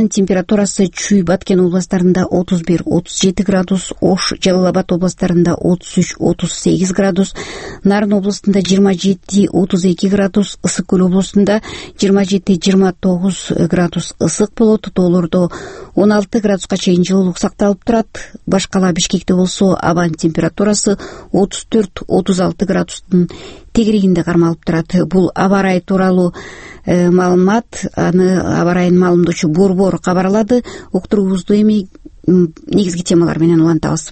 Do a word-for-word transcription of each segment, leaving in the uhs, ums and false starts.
абанын температурасы Чүй, Баткен областарында отуз бир отуз жети градус, Ош, Жалал Абад областарында отуз үч отуз сегиз градус, Нарын областында жыйырма жети отуз эки градус, Ысык Көл областында жыйырма жети жыйырма тогуз градус ысык болот. Тоолордо он алты градуска чейин жылуулук сакталып турат. Башкала Бишкекте болсо абанын температурасы отуз төрт отуз алты градустун тегерегинде кармалып турат. Бул аба ырайы тууралуу э, маалымат. Аны аба ырайын маалымдоочу Борбор кабарлады. Уктуруубузду эми негизги темалар менен улантабыз.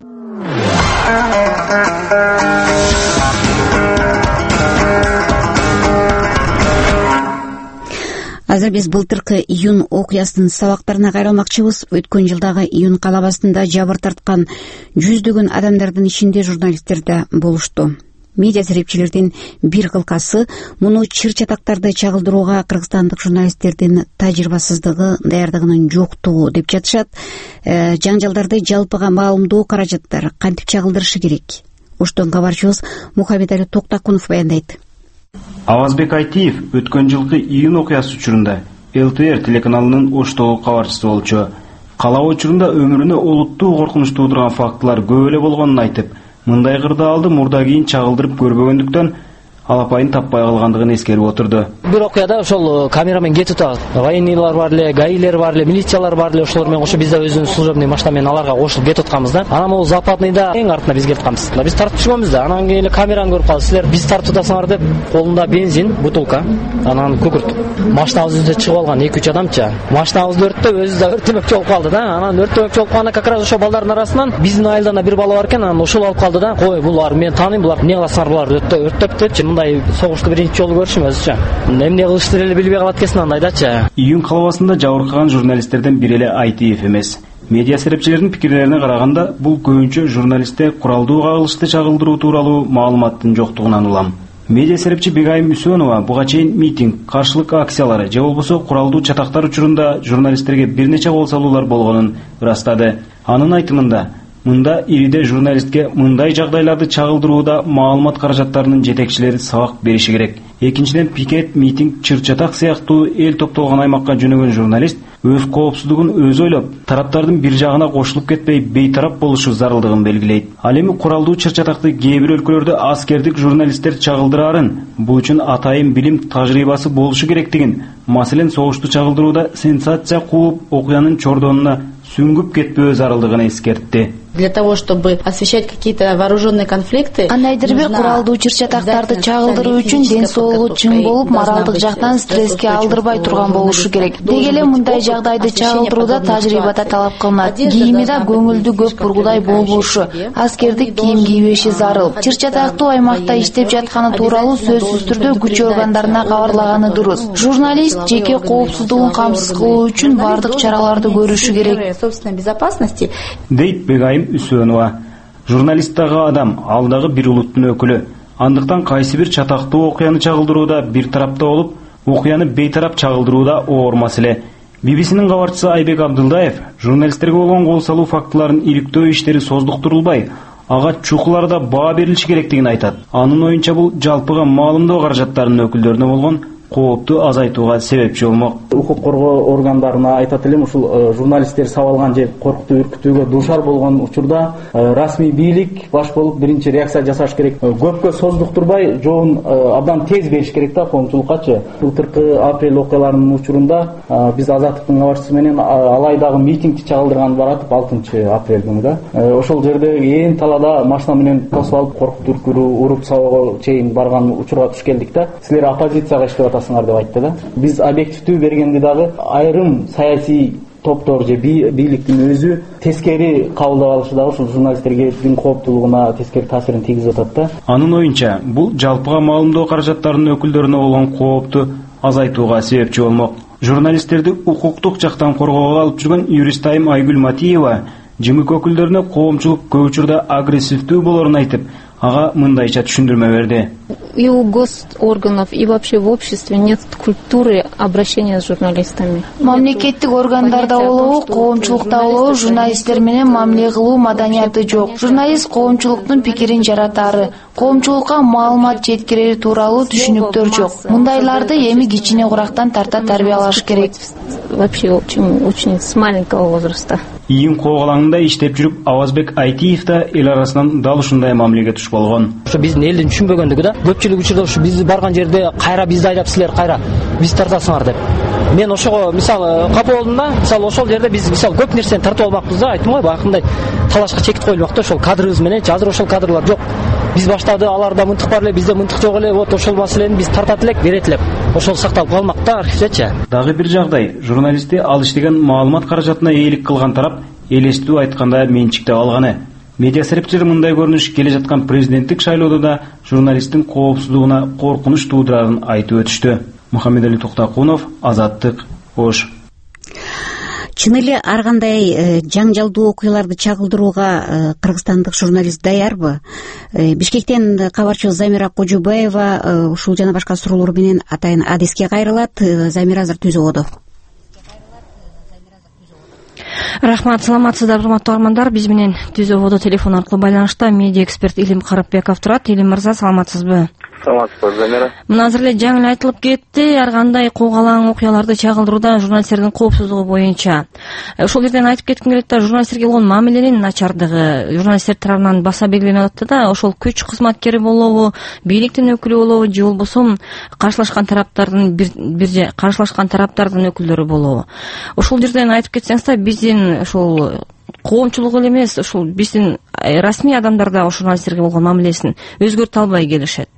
Азыр биз былтыркы июнь окуясынын сабактарына кайрылмакчыбыз. Өткөн жылдагы июнь калабасында жабыр тарткан жүздөгөн адамдардын ичинде журналисттер да болушту. Медиа серепчилердин бир кылкасы муну чыр-чатактарды чагылдырууга кыргызстандык журналисттердин тажрыйбасыздыгы, даярдыгынын жоктугу деп жатышат. Э, жаңжалдарды жалпыга маалымдоо каражаттары кантип чагылдырышы керек? Оштон кабарчыбыз Мухаммедали Токтакунов баяндайт. Авазбек Айтиев өткөн жылкы июнь окуясы учурунда эл тэ эр телеканалынын Оштогу кабарчысы болчу. Кала учурунда өмүрүнө олуттуу коркунуч туудурган фактылар көп эле болгонун айтып, мындай кырдаалды мурда кийин чагылдырып көрбөгөндүктөн алапайын таппай калгандыгын эскерип отурду. Бир окуяда ошол камерамен кетип атат. Военныйлар бар эле, гаилер бар эле, милициялар бар эле, ошолор менен кошо биз да өзүбүздүн служебный машина менен аларга кошулуп кетип атканбыз да. Анан могу западныйда эң артына биз келип атканбыз. Биз тартып жүргөнбүз да. Анан кийин эле камераны көрүп калдык. Силер биз тартып атасыңар деп колунда бензин, бутылка, анан күкүрт. Машинабызды чыгып алган эки үч адамча. Машинабызды өрттөп, өзү да өртөмөкчү болуп калды да. Анан өртөмөкчү болуп калганда как раз ошо балдардын арасынан биздин айылдан да бир бала бар экен. Анан ошол алып калды да. Кой, булар мен тааныйм, булар эмне кыласыңар, булар өртөп депчи. Мындай согушту биринчи жолу көрүшүм өзүчө. Эмне кылыштыр эле билбей калат экенсиң андайдачы. Июнь калабасында жабыркаган журналисттерден бири эле Айтиев эмес. Медиа серепчилердин пикирлерине караганда, бул көбүнчө журналистте куралдуу кагылышты чагылдыруу тууралуу маалыматтын жоктугунан улам. Медиа серепчи Бегайым Үсөнова буга чейин митинг, каршылык акциялары же болбосо куралдуу чатактар учурунда журналисттерге бир нече кол салуулар болгонун ырастады. Анын айтымында, мында ириде журналистке мындай жагдайларды чагылдырууда маалымат каражаттарынын жетекчилери сабак бериши керек. Экинчиден, пикет, митинг, чыр-чатак сыяктуу эл топтолгон аймакка жөнөгөн журналист өз коопсуздугун өзү ойлоп, тараптардын бир жагына кошулуп кетпей бейтарап болушу зарылдыгын белгилейт. Ал эми куралдуу чыр-чатакты кээ бир өлкөлөрдө аскердик журналисттер чагылдыраарын, бул үчүн атайын билим тажрыйбасы болушу керектигин, маселен согушту чагылдырууда сенсация кууп, окуянын чордонуна сүңгүп кетпөө зарылдыгын эскертти. Для того, чтобы освещать какие-то вооруженные конфликты, кандайдыр бир куралдуу чыр-чатактарды чагылдыруу үчүн ден соолугу чың болуп, моралдык жактан стресске алдырбай турган болушу керек. Деги эле мындай жагдайды чагылдырууда тажрыйбада талап кылынат. Кийими да көңүлдү көп бургудай болбошу, аскердик кийим кийбеши зарыл. Чыр-чатактуу аймакта иштеп жатканы тууралуу сөзсүз түрдө күч органдарына кабарлаганы дурус. Журналист жеке коопсуздугун камсыз кылуу үчүн бардык чараларды көрүшү керек. Собственной безопасности. Дейт Бегайым Үсөнова. Журналист дагы адам, ал дагы бир улуттун өкүлү. Андыктан кайсы бир чатактуу окуяны чагылдырууда бир тарапта болуп, окуяны бейтарап чагылдырууда оор маселе. би би си-нин кабарчысы Айбек Абдылдаев журналисттерге болгон кол салуу фактыларын иликтөө иштери создуктурулбай, ага чукуларда баа берилиши керектигин айтат. Анын оюнча бул жалпыга маалымдоо каражаттарынын өкүлдөрүнө болгон коопту азайтууга себепчи болмок. Укук коргоо органдарына айтат элем, ушул журналисттер сабалган же коркутуу, үркүтүүгө дуушар болгон учурда расмий бийлик баш болуп биринчи реакция жасаш керек. Көпкө создуктурбай, жоон абдан тез бериш керек да коомчулуккачы. Былтыркы апрель окуяларынын учурунда биз Азаттыктын кабарчысы менен Алайдагы митингди чагылдырган баратып, алтынчы апрель күнү да. Ошол жерде ээн талаада машина менен тосуп алып, коркутуу, үркүрүү, уруп сабоого чейин барган учурга туш келдик да. Силер оппозицияга иштеп деп айтты да. Биз объективдүү бергенде дагы айрым саясий топтор же бийликтин өзү тескери кабылдап алышы да ушул журналисттердин кооптуулугуна тескери таасирин тийгизип атат да. Анын оюнча, бул жалпыга маалымдоо каражаттарынын өкүлдөрүнө болгон коопту азайтууга себепчи болмок. Журналисттерди укуктук жактан коргоого алып жүргөн юрист Айым Айгүл Матиева жымык өкүлдөрүнө коомчулук көп учурда агрессивдүү болорун айтып, ага мындайча түшүндүрмө берди. И у госорганов, и вообще в обществе нет культуры обращения с журналистами. Мамлекеттик органдарда болобу, коомчулукта болобу журналисттер менен мамиле кылуу маданияты жок. Журналист коомчулуктун пикирин жаратары, коомчулукка маалымат жеткирери тууралуу түшүнүктөр жок. Мындайларды эми кичине курактан тарта тарбиялаш керек. Вообще очень очень с маленького возраста. Ийин коголаңында иштеп жүрүп, Авазбек Айтиев да эл арасынан дал ушундай мамилеге туш болгон. Ошо биздин элдин түшүнбөгөндүгү да, көпчүлүк учурда ушу биз барган жерде кайра бизди айдап силер кайра биз тартасыңар деп. Мен ошого мисалы капа болдум да, мисалы ошол жерде биз мисалы көп нерсени тартып албакпыз да, айттым го баягындай талашка чекит коюлмак да, ошол кадрыбыз менен азыр ошол кадрлар жок. Биз баштады, аларда мынтык бар эле, бизде мынтык жок эле, вот ошол маселени биз тартат элек, берет элек. Ошол сакталып калмак да архивдечи. Дагы бир жагдай, журналистти ал иштеген маалымат каражатына ээлик кылган тарап элестүү айтканда менчикте алганы. Медиа серепчилер мындай көрүнүш келе жаткан президенттик шайлоодо да журналисттин коопсуздугуна коркунуч туудурарын айтып өтүштү. Мухаммедали Токтакунов, Азаттык, Ош. Чын эле ар кандай жаңжалдуу окуяларды чагылдырууга кыргызстандык журналист даярбы? Бишкектен кабарчыбыз Замира Кожубаева ушул жана башка суроолор менен атайын адиске кайрылат. Замира азыр түзөбодо. Рахмат, саламатсыздар, урматтуу армандар. Биз менен түзөбодо телефон аркылуу байланышта медиа эксперт Илим Карапбеков турат. Илим мырза, саламатсызбы? Саламатсызбы, Замира. Мына азыр эле жаңы эле айтылып кетти, ар кандай когалаң окуяларды чагылдырууда журналисттердин коопсуздугу боюнча. Ошол жерден айтып кетким келет да, журналисттерге болгон мамиленин начардыгы, журналисттер тарабынан баса белгиленип атат да, ошол күч кызматкери болобу, бийликтин өкүлү болобу, же болбосо каршылашкан тараптардын бир бир каршылашкан тараптардын өкүлдөрү болобу. Ошол жерден айтып кетсеңиз да, биздин ошол коомчулук эле эмес, ошол биздин расмий адамдар да ошол журналисттерге болгон мамилесин өзгөртө албай келишет.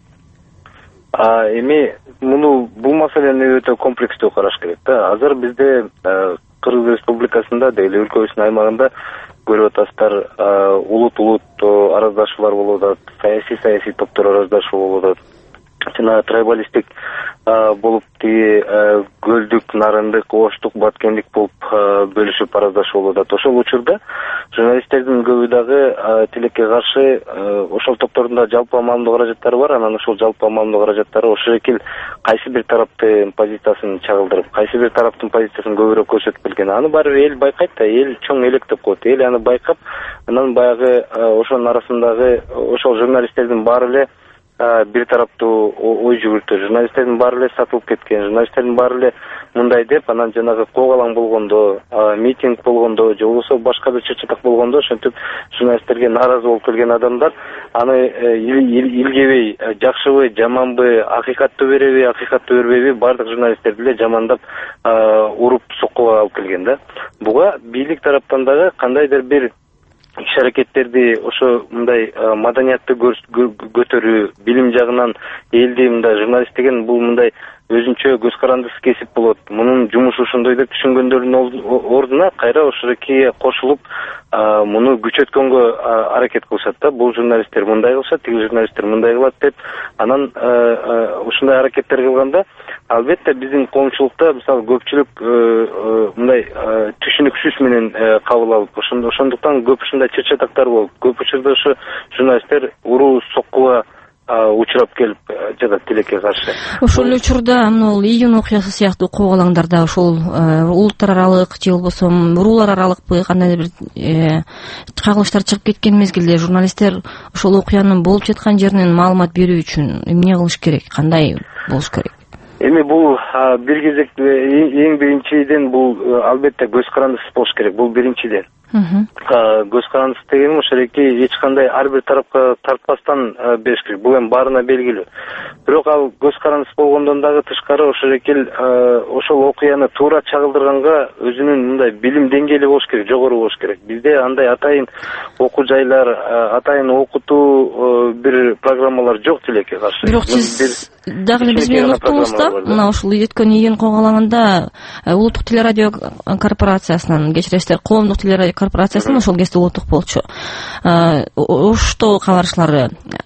А эми муну бул маселени өтө комплекстүү караш керек да. Азыр бизде Кыргыз Республикасында, деги өлкөбүздүн аймагында көрүп атасыздар, улут улут араздашуулар болуп атат, саясий саясий топтор араздашуу болуп атат. Жана трайбалисттик болуп тиги көлдүк, нарындык, оштук, баткендик болуп бөлүшүп араздашуу болуп атат. Ошол учурда журналисттердин көбү дагы тилекке каршы ошол топтордун да жалпы маалымдоо каражаттары бар, анан ошол жалпы маалымдоо каражаттары ошол шекил кайсы бир тараптын позициясын чагылдырып, кайсы бир тараптын позициясын көбүрөөк көрсөтүп келген. Аны баары бир эл байкайт да, эл чоң элек деп коет. Эл аны байкап, анан баягы ошонун арасындагы ошол журналисттердин баары эле бир тараптуу ой жүгүртүү, журналисттердин баары эле сатылып кеткен, журналисттердин баары эле мындай деп, анан жанагы когалаң болгондо, митинг болгондо, же болбосо башка бир чыр-чатак болгондо ошентип журналисттерге нааразы болуп келген адамдар аны илгебей, жакшыбы, жаманбы, акыйкатты береби, акыйкатты бербейби, баардык журналисттерди эле жамандап уруп соккуга алып келген да. Буга бийлик тараптан дагы кандайдыр бир иш-аракеттерди ошо мындай маданиятты көтөрүү, билим жагынан элди мындай журналист деген бул мындай өзүнчө көз карандысыз кесип болот. Мунун жумушу ошондой деп түшүнгөндөрдүн ордуна кайра ошоге кошулуп муну күчөткөнгө аракет кылышат да. Бул журналисттер мындай кылышат, тиги журналисттер мындай кылат деп, анан ушундай аракеттер кылганда албетте биздин коомчулукта мисалы көпчүлүк мындай түшүнүксүз менен кабыл алып, ошондуктан көп ушундай чыр-чатактар болуп, көп учурда ошо журналисттер уруу соккуга учурап келип жатат тилекке каршы. Ошол учурда мына июнь окуясы сыяктуу когалаңдарда ошол улуттар аралык же болбосо уруулар аралыкпы кандайдыр бир чагылыштар чыгып кеткен мезгилде журналисттер ошол окуянын болуп жаткан жеринен маалымат берүү үчүн эмне кылыш керек, кандай болуш керек? Эми бул бир кезекте эң биринчиден бул албетте көз карандысыз болуш керек. Бул биринчиден. Көз карандысыз дегеним ошол эки эч кандай ар бир тарапка тартпастан бериш керек. Бул эми баарына белгилүү. Бирок ал көз карандысыз болгондон дагы тышкары ошол эки ошол окуяны туура чагылдырганга өзүнүн мындай билим деңгээли болуш керек, жогору болуш керек. Бизде андай атайын окуу жайлар, атайын окутуу бир программалар жок тилекке каршы. Бирок сиз дагы биз менен уктуңуз да, мына ушул өткөн июнь когалаңында улуттук телерадио корпорациясынан, кечиресиздер, коомдук телерадио корпорациясынан ошол кезде улуттук болчу. Оштоо кабарчылары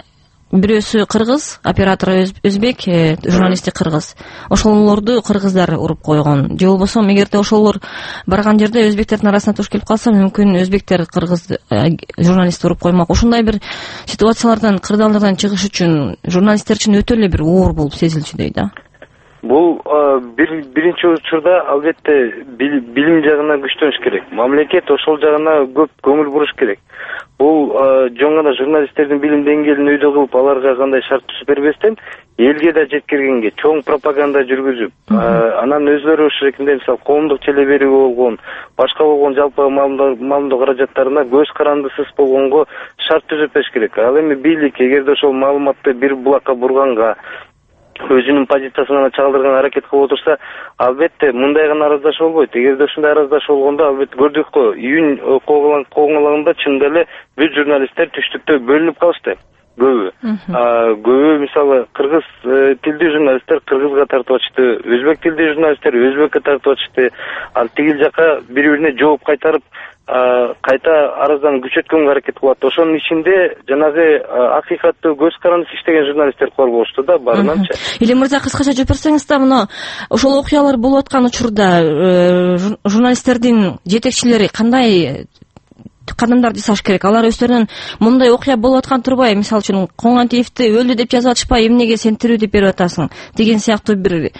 бирөөсү кыргыз, оператор өзбек, журналисти кыргыз. Ошолорду кыргыздар уруп койгон. Же болбосо эгерде ошолор барган жерде өзбектердин арасына туш келип калса, мүмкүн өзбектер кыргыз журналистти уруп коймок. Ошондой бир ситуациялардан, кырдаалдардан чыгыш үчүн журналисттер үчүн өтө эле бир оор болуп сезилчүдөй да. Бул биринчи учурда албетте билим жагына күчтөнүш керек. Мамлекет ошол жагына көп көңүл буруш керек. Бул жөн гана журналисттердин билим деңгээлин өйдө кылып, аларга кандай шарт түзүп бербестен, элге да жеткиргенге чоң пропаганда жүргүзүп, анан өзлөрү ошол шекинде мисалы коомдук челе берүү болгон, башка болгон жалпы маалымдоо каражаттарына көз карандысыз болгонго шарт түзүп бериш керек. Ал эми бийлик эгерде ошол маалыматты бир булакка бурганга, өзүнүн позициясына чагылдырганга аракет кылып отурса, албетте мындай гана араздашуу болбойт. Эгерде ушундай араздашуу болгондо, албетте көрдүк го, июнь коңгулагында чындап эле бүт журналисттер түштүктө бөлүнүп калышты. Көбү. Көбү мисалы кыргыз тилдүү журналисттер кыргызга тартып атышты, өзбек тилдүү журналисттер өзбекке тартып атышты. Ал тигил жака бири-бирине жооп кайтарып, кайта араздан күчөткөнгө аракет кылат. Ошонун ичинде жанагы акыйкаттуу көз карандысыз иштеген журналисттер бар болушту да, баарынанчы. Илим мырза, кыскача жооп берсеңиз да, мына ошол окуялар болуп аткан учурда журналисттердин жетекчилери кандай кадамдар жасаш керек? Алар өздөрүнүн мындай окуя болуп аткан турбай, мисалы үчүн Коңгантиевди өлдү деп жазып атышпай, эмнеге сен тирүү деп берип атасың деген сыяктуу бир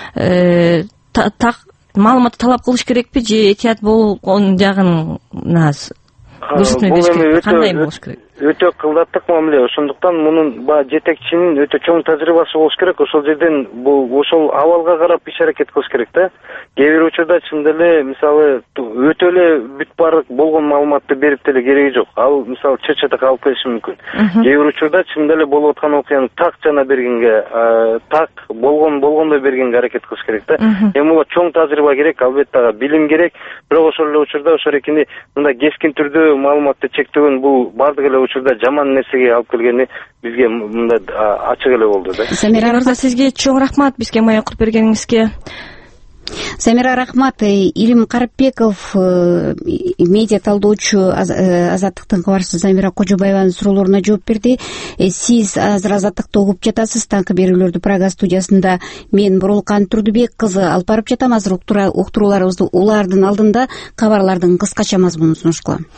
маалыматты талап кылыш керекпи же этият болгон жагын көрсөтмөй бериш керек? Кандай болуш керек? Өтө кылдаттык мамиле. Ошондуктан мунун баягы жетекчинин өтө чоң тажрыйбасы болуш керек. Ошол жерден бул ошол абалга карап иш аракет кылыш керек да. Кээ бир учурда чында эле мисалы өтө эле бүт баардык болгон маалыматты берип деле кереги жок. Ал мисалы чыр-чатак алып келиши мүмкүн. Кээ бир учурда чында эле болуп аткан окуяны так жана бергенге, так болгон болгондой бергенге аракет кылыш керек да. Эми буга чоң тажрыйба керек, албетте ага билим керек. Бирок ошол эле учурда ошол эркини мындай кескин түрдө маалыматты чектөгөн бул баардык эле учурда жаман нерсеге алып келгени бизге мындай ачык эле болду да. Самира мырза, сизге чоң рахмат бизге маек куруп бергениңизге. Самира, рахмат. Илим Карапбеков, медиа талдоочу, Азаттыктын кабарчысы Самира Кожобаеванын суроолоруна жооп берди. Сиз азыр Азаттыкты угуп жатасыз. Таңкы берүүлөрдү Прага студиясында мен Бурулкан Турдубек кызы алып барып жатам. Азыр уктурууларыбызды улардын алдында кабарлардын кыскача мазмунун сунуш кылам.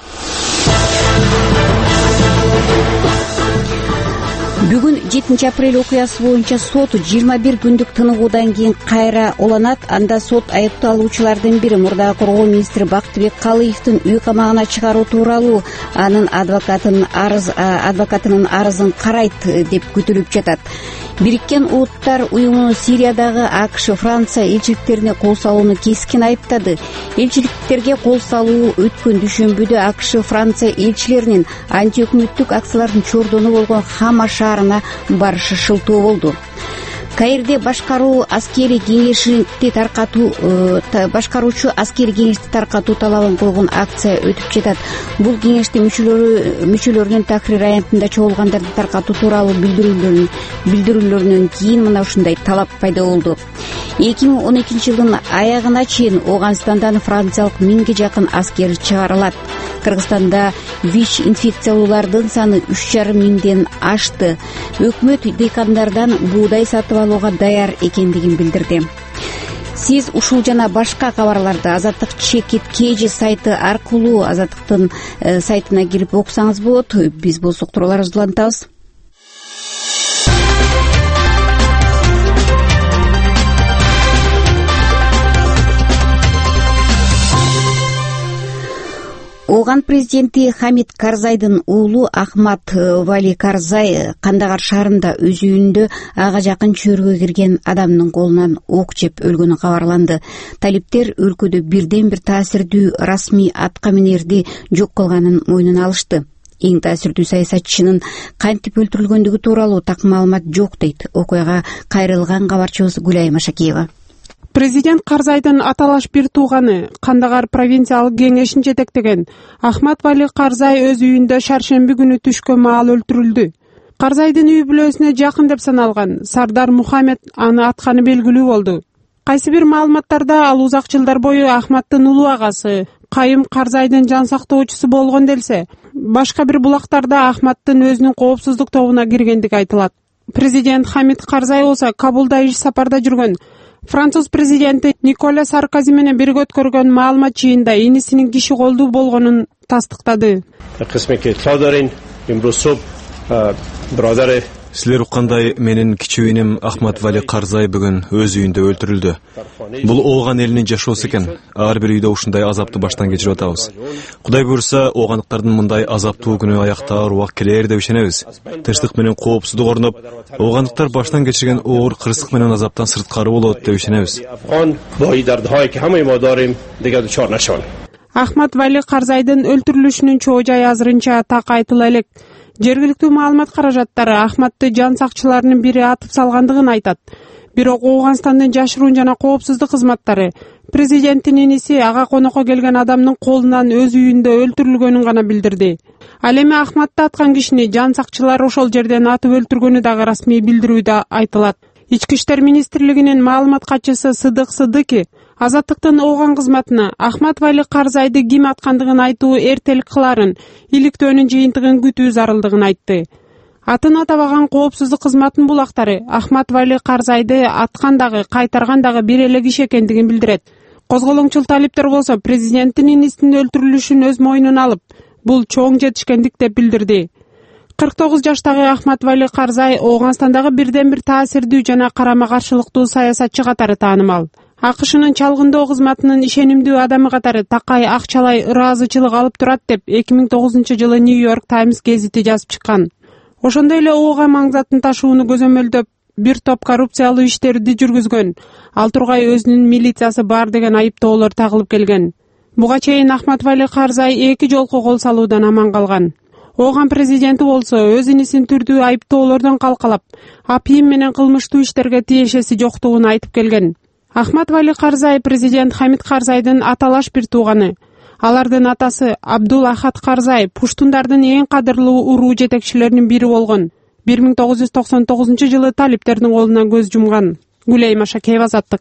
Бүгүн жетинчи апрель окуясы боюнча сот жыйырма бир күндүк тыныгуудан кийин кайра уланат. Анда сот айыпталуучулардын бири мурдагы коргоо министри Бактыбек Калыевдин үй камагына чыгаруу тууралуу анын адвокатынын арыз адвокатынын арызын карайт деп күтүлүп жатат. Бириккен Улуттар уюму Сириядагы АКШ, Франция элчиликтерине кол салууну кескин айыптады. Элчиликтерге кол салуу өткөн дүйшөмбүдө АКШ, Франция элчилеринин антиөкмөттүк акциялардын чордону болгон Хама шаарына барышы шылтоо болду. Каирде башкаруу аскери кеңешти таркатуу башкаруучу аскери кеңешти таркатуу талабын койгон акция өтүп жатат. Бул кеңештин мүчөлөрү мүчөлөрүнүн Тахрир аянтында чогулгандарды таркатуу тууралуу билдирүүлөрүн билдирүүлөрүнөн кийин мына ушундай талап пайда болду. эки миң он экинчи жылдын аягына чейин Ооганстандан франциялык миңге жакын аскер чыгарылат. Кыргызстанда ВИЧ инфекциялуулардын саны үч жарым миңден ашты. Өкмөт дыйкандардан буудай сатып алууга даяр экендигин билдирди. Сиз ушул жана башка кабарларды Азаттык чекит кж сайты аркылуу Азаттыктын сайтына кирип окусаңыз болот. Биз бул суктурууларыбызды улантабыз. Ооган президенти Хамид Карзайдын уулу Ахмад Вали Карзай Кандагар шаарында өз үйүндө ага жакын чөйрөгө кирген адамдын колунан ок жеп өлгөнү кабарланды. Талиптер өлкөдө бирден бир таасирдүү расмий атка минерди жок кылганын мойнуна алышты. Эң таасирдүү саясатчынын кантип өлтүрүлгөндүгү тууралуу так маалымат жок дейт окуяга кайрылган кабарчыбыз Гүлай Машакиева. Президент Карзайдын аталаш бир тууганы Кандагар провинциялык кеңешин жетектеген Ахмад Вали Карзай өз үйүндө шаршемби күнү түшкө маал өлтүрүлдү. Карзайдын үй бүлөсүнө жакын деп саналган Сардар Мухаммед аны атканы белгилүү болду. Кайсы бир маалыматтарда ал узак жылдар бою Ахмадтын улуу агасы Кайым Карзайдын жан сактоочусу болгон делсе, башка бир булактарда Ахматтын өзүнүн коопсуздук тобуна киргендиги айтылат. Президент Хамид Карзай болсо Кабулда иш сапарда жүргөн Француз президенти Николя Саркози менен бирге өткөргөн маалымат жыйында инисинин киши колдуу болгонун тастыктады. Силер уккандай менин кичүүнүм Ахмат Вали Карзай бүгүн өз үйүндө өлтүрүлдү. Бул ооган элинин жашоосу экен. Ар бир үйдө ушундай азапты баштан кечирип атабыз. Кудай буйрса, оогандыктардын мындай азаптуу күнү аяктаар убак келер деп ишенебиз. Тынчтык менен коопсуздук орноп, оогандыктар баштан кечирген оор кырсык менен азаптан сырткары болот деп ишенебиз. Ахмат Вали Карзайдын өлтүрүлүшүнүн чоо жайы азырынча так айтыла элек. Жергиликтүү маалымат каражаттары Ахматты жан сакчыларынын бири атып салгандыгын айтат. Бирок Ооганстандын жашыруун жана коопсуздук кызматтары президенттин иниси ага конокко келген адамдын колунан өз үйүндө өлтүрүлгөнүн гана билдирди. Ал эми Ахматты аткан кишини жан сакчылар ошол жерден атып өлтүргөнү дагы расмий билдирүүдө айтылат. Ички иштер министрлигинин маалымат катчысы Сыдык Сыдыки Азаттыктын ооган кызматына Ахмат Вали Карзайды ким аткандыгын айтуу эртелик кыларын, иликтөөнүн жыйынтыгын күтүү зарылдыгын айтты. Атын атабаган коопсуздук кызматынын булактары Ахмат Вали Карзайды аткандагы, кайтаргандагы бир эле киши экендигин билдирет. Козголоңчул талиптер болсо президенттин инисинин өлтүрүлүшүн өз мойнуна алып, бул чоң жетишкендик деп билдирди. кырк тогуз жаштагы Ахмат Вали Карзай Ооганстандагы бирден бир таасирдүү жана карама-каршылыктуу саясатчы катары таанымал. АКШнын чалгындоо кызматынын ишенимдүү адамы катары такай акчалай ыраазычылык алып турат деп эки миң тогузунчу жылы Нью-Йорк Таймс гезити жазып чыккан. Ошондой эле оога маңзатын ташууну көзөмөлдөп, бир топ коррупциялуу иштерди жүргүзгөн. Ал тургай өзүнүн милициясы бар деген айыптоолор тагылып келген. Буга чейин Ахмат Вали Карзай эки жолку кол салуудан аман калган. Ооган президенти болсо өз инисин түрдүү айыптоолордон калкалап, апийим менен кылмыштуу иштерге тиешеси жоктугун айтып келген. Ахмат Вали Карзай президент Хамид Карзайдын аталаш бир тууганы. Алардын атасы Абдул Ахат Карзай пуштундардын эң кадырлуу уруу жетекчилеринин бири болгон. бир миң тогуз жүз токсон тогузунчу жылы талиптердин колунан көз жумган. Гүлей Машакеева, Азаттык.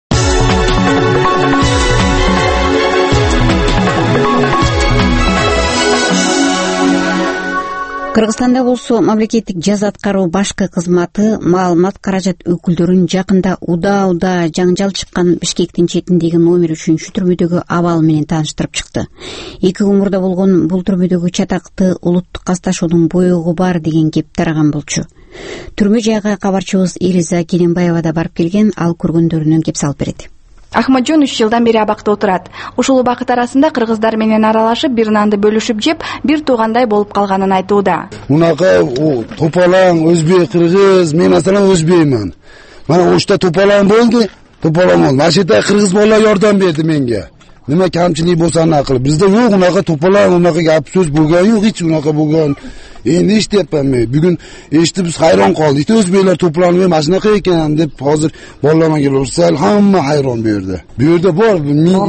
Кыргызстанда болсо мамлекеттик жаза аткаруу башкы кызматы маалымат каражат өкүлдөрүн жакында удаа-удаа жаңжал чыккан Бишкектин четиндеги номер үчүнчү түрмөдөгү абал менен тааныштырып чыкты. Эки умурда болгон бул түрмөдөгү чатакты улуттук касташуунун боёгу бар деген кеп тараган болчу. Түрмө жайга кабарчыбыз Элиза Кененбаева да барып келген, ал көргөндөрүнөн кеп салып берет. Ахматжон үч жылдан бери абакта отурат. Ушул убакыт арасында кыргыздар менен аралашып, бир нанды бөлүшүп жеп, бир туугандай болуп калганын айтууда. Мунака топалаң, өзбек, кыргыз, мен асалан өзбекмин. Мана ошто топалаң болду, топалаң болду. Ашета кыргыз бала жардам берди менге. Нема камчылык болсо аны кылып. Бизде жок унака топалаң, унака гап сөз болгон жок, эч унака болгон. Эми иштеппен мен. Бүгүн эштип хайран калдык. Өзбейлер топланып машинака экен деп азыр баллама келсе, хамма хайран берди. Бу жерде бар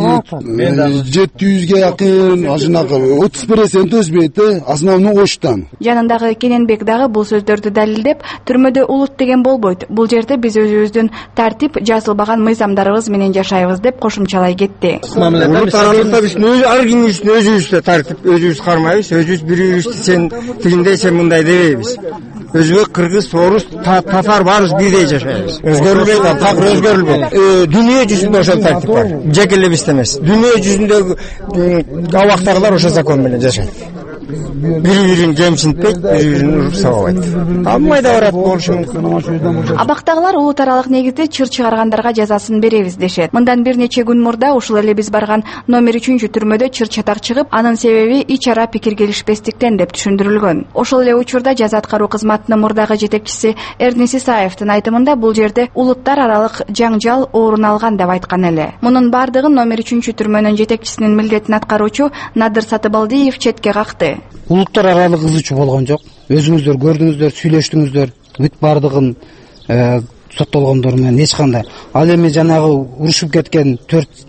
жети жүзгө жакын машинака отуз процент өзбекте, основной оштан. Жанындагы Кененбек дагы бул сөздөрдү далилдеп, түрмөдө улут деген болбойт. Бул жерде биз өзүбүздүн тартип, жазылбаган мыйзамдарыбыз менен жашайбыз деп кошумчалай кетти. Улут аралыкта биз ар ким үчүн өзүбүздү тартип, өзүбүз кармайбыз, өзүбүз бири-бирибизди сен тигиндей сен мындай дебейбиз. Өзбек, кыргыз, орус, татар баарыбыз бирдей жашайбыз. Өзгөрүлбөйт, так өзгөрүлбөйт. Дүйнө жүзүндө ошол тартип бар. Жекеле бизде эмес. Дүйнө жүзүндөгү абактагылар ошол закон менен жашайт. Бири-бирин жемсинтпейт, бири-бирин уруп сабабайт. Аммайда барат болушу мүмкүн. Абактагылар улут аралык негизде чыр чыгаргандарга жазасын беребиз дешет. Мындан бир нече күн мурда ушул эле биз барган номер үчүнчү түрмөдө чыр чатак чыгып, анын себеби ич ара пикир келишпестиктен деп түшүндүрүлгөн. Ошол эле учурда жаза аткаруу кызматынын мурдагы жетекчиси Эрнис Исаевдин айтымында бул жерде улуттар аралык жаңжал орун алган деп айткан эле. Мунун бардыгын номер үчүнчү түрмөнүн жетекчисинин милдетин аткаруучу Надыр Сатыбалдиев четке какты. Улуттар аралык ызычуу болгон жок. Өзүңүздөр көрдүңүздөр, сүйлөштүңүздөр, бүт бардыгын соттолгондор менен эч кандай. Ал эми жанагы урушуп кеткен төрт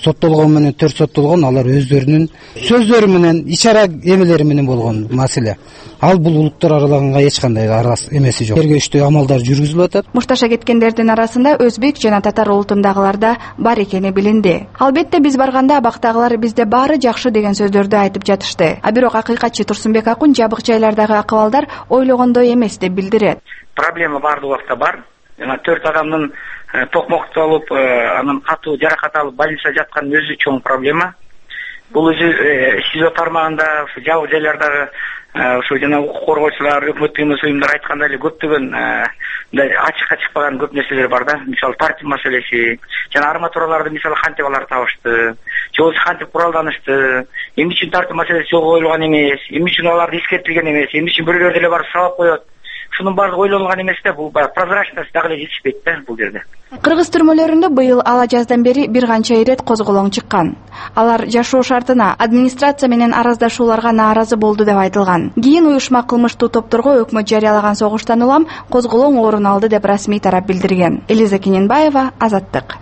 соттолгон менен төрт соттолгон алар өздөрүнүн сөздөрү менен ишара эмелери менен болгон маселе. Ал бул улуттар аралаганга эч кандай арас эмеси жок. Тергөөчтүү амалдар жүргүзүлүп атат. Мушташа кеткендердин арасында өзбек жана татар улутундагылар да бар экени билинди. Албетте биз барганда абактагылар бизде баары жакшы деген сөздөрдү айтып жатышты. А бирок акыйкатчы Турсунбек Акун жабык жайлардагы акыбалдар ойлогондой эмес деп билдирет. Проблема бардык убакта бар. Жана төрт адамдын токмоктолуп, анан катуу жаракат алып больницада жаткан өзү чоң проблема. Бул өзү СИЗО тармагында, жабык жайлардагы ушу жана укук коргоочулар, өкмөттүк эмес уюмдар айткандай эле көптөгөн ачыкка чыкпаган көп нерселер бар да. Мисалы тартип маселеси, жана арматураларды мисалы кантип алар табышты, же болбосо кантип куралданышты, эмне үчүн тартип маселеси жолго коюлган эмес, эмне үчүн алар эскертилген эмес, эмне үчүн бирөөлөр деле барып сабап коет. Шунун баардыгы ойлонгон эмес да, бул прозрачность дагы эле жетишпейт да бул жерде. Кыргыз түрмөлөрүндө быйыл ала жаздан бери бир канча ирет козголоң чыккан. Алар жашоо шартына, администрация менен араздашууларга нааразы болду деп айтылган. Кийин уюшма кылмыштуу топторго өкмөт жарыялаган согуштан улам козголоң орун алды деп расмий тарап билдирген. Элиза Кененбаева, Азаттык.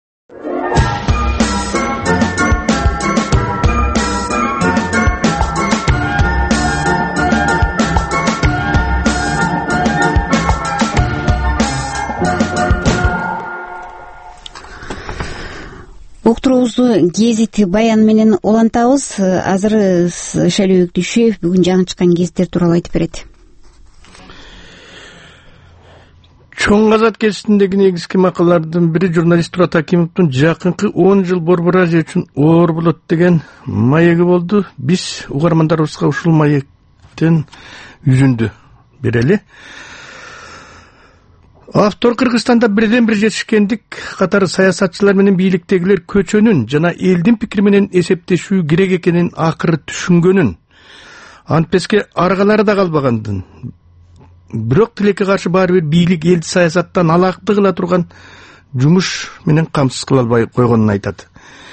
Уктуруубузду гезит баян менен улантабыз. Азыр Шайлообек Дүйшөев бүгүн жаңы чыккан гезиттер тууралуу айтып берет. Чоң Азат гезитиндеги негизги макалалардын бири журналист Турат Акимовдун жакынкы он жыл Борбор Азия үчүн оор болот деген маеги болду. Биз угармандарыбызга ушул маектен үзүндү берели. Автор Кыргызстанда бирден бир жетишкендик катары саясатчылар менен бийликтегилер көчөнүн жана элдин пикири менен эсептешүү керек экенин акыры түшүнгөнүн, антпеске аргалары да калбагандын. Бирок тилекке каршы баары бир бийлик элди саясаттан алакты кыла турган жумуш менен камсыз кыла албай койгонун айтат.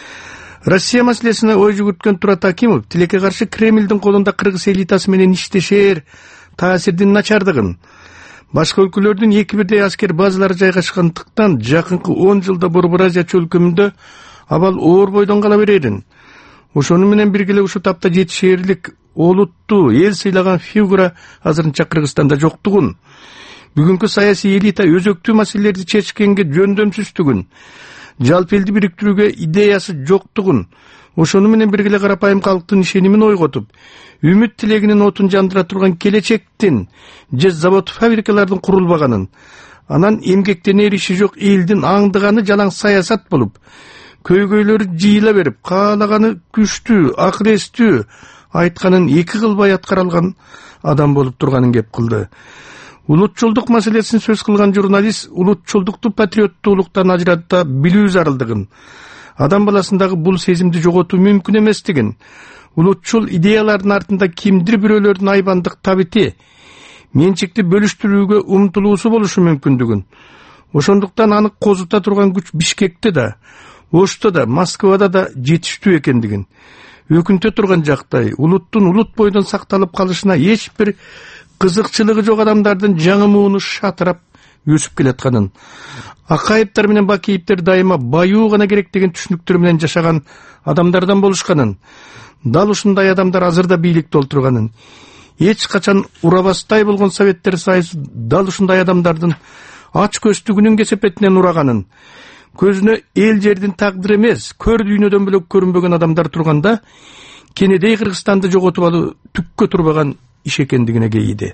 Россия маселесине ой жүгүрткөн Турат Акимов тилекке каршы Кремлдин колунда кыргыз элитасы менен иштешер таасирдин начардыгын, башка өлкөлөрдүн эки бирдей аскер базалары жайгашкандыктан жакынкы он жылда Борбор Азия чөлкөмүндө абал оор бойдон кала берерин, ошону менен биргеле ушу тапта жетишээрлик олуттуу эл сыйлаган фигура азырынча Кыргызстанда жоктугун, бүгүнкү саясий элита өзөктүү маселелерди чечкенге жөндөмсүздүгүн, жалпы элди бириктирүүгө идеясы жоктугун, ошону менен биргеле карапайым калктын ишенимин ойготуп, үмүт тилегинин отун жандыра турган келечектин же завод фабрикалардын курулбаганын, анан эмгектенер иши жок элдин аңдыганы жалаң саясат болуп, көйгөйлөрү жыйыла берип, каалаганы күчтүү, акыл эстүү айтканын эки кылбай аткара алган адам болуп турганын кеп кылды. Улутчулдук маселесин сөз кылган журналист улутчулдукту патриоттуулуктан ажырата билүү зарылдыгын, адам баласындагы бул сезимди жоготуу мүмкүн эместигин, улутчул идеялардын артында кимдир бирөөлөрдүн айбандык табити, менчикти бөлүштүрүүгө умтулуусу болушу мүмкүндүгүн, ошондуктан аны козута турган күч Бишкекте да, Ошто да, Москвада да жетиштүү экендигин, өкүнтө турган жактай улуттун улут бойдон сакталып калышына эч бир кызыкчылыгы жок адамдардын жаңы мууну шатырап өсүп келатканын, Акаевтер менен Бакиевтер дайыма баюу гана керек деген түшүнүктөр менен жашаган адамдардан болушканын, дал ушундай адамдар азыр да бийликте олтурганын, эч качан урабастай болгон Советтер Союзу дал ушундай адамдардын ач көздүгүнүн кесепетинен ураганын, көзүнө эл жердин тагдыры эмес, көр дүйнөдөн бөлөк көрүнбөгөн адамдар турганда, кенедей Кыргызстанды жоготуп алуу түккө турбаган иш экендигине кейиди.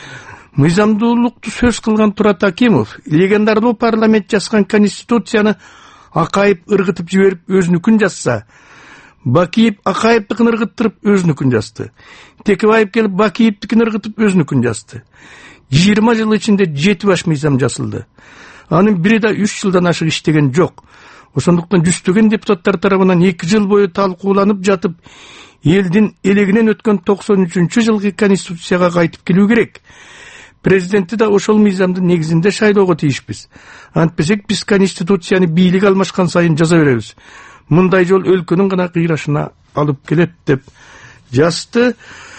Мыйзамдуулукту сөз кылган Турат Акимов легендарлуу парламент жазган конституцияны Акаев ыргытып жиберип өзүнүкүн жазса, Бакиев Акаевдикин ыргыттырып өзүнүкүн жазды. Текебаев келип Бакиевдикин ыргытып өзүнүкүн жазды. жыйырма жыл ичинде жети баш мыйзам жасылды. Анын бири да үч жылдан ашык иштеген жок. Ошондуктан жүздөгөн депутаттар тарабынан эки жыл бою талкууланып жатып, элдин элегинен өткөн токсон үчүнчү жылкы конституцияга кайтып келүү керек. Президентти да ошол мыйзамдын негизинде шайлоого тийишпиз. Антпесек биз конституцияны бийлик алмашкан сайын жаза беребиз. Мындай жол өлкөнүн гана кыйрашына алып келет деп жазды.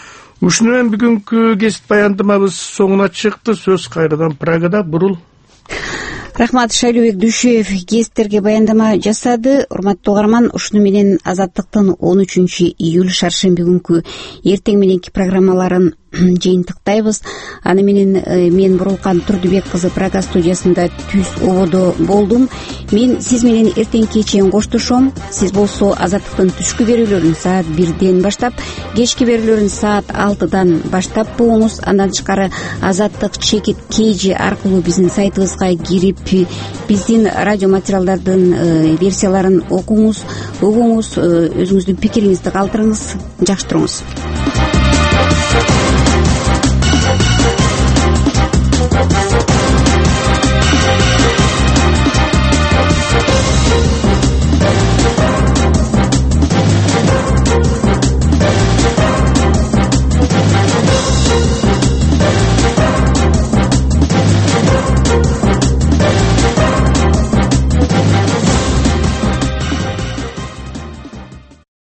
Ушуну менен бүгүнкү гезит баяндамабыз соңуна чыкты. Сөз кайрадан Прагада. Бурул. рахмат. Шайлообек Дүйшөев гесттерге баяндама жасады. Урматтуу угарман, ушуну менен Азаттыктын он үчүнчү июль шаршемби күнкү эртең мененки программаларын жыйынтыктайбыз. Аны менен мен Бурулкан Турдубек кызы Прага студиясында түз ободо болдум. Мен сиз менен эртең кечен коштошом. Сиз болсо Азаттыктын түшкү берүүлөрүн саат бирден баштап, кечки берүүлөрүн саат алтыдан баштап болуңуз. Андан тышкары Азаттык чекит kg аркылуу биздин сайтыбызга кирип, биздин радио материалдардын версияларын окуңуз, угуңуз, өзүңүздүн пикириңизди калтырыңыз. Жакшы туруңуз.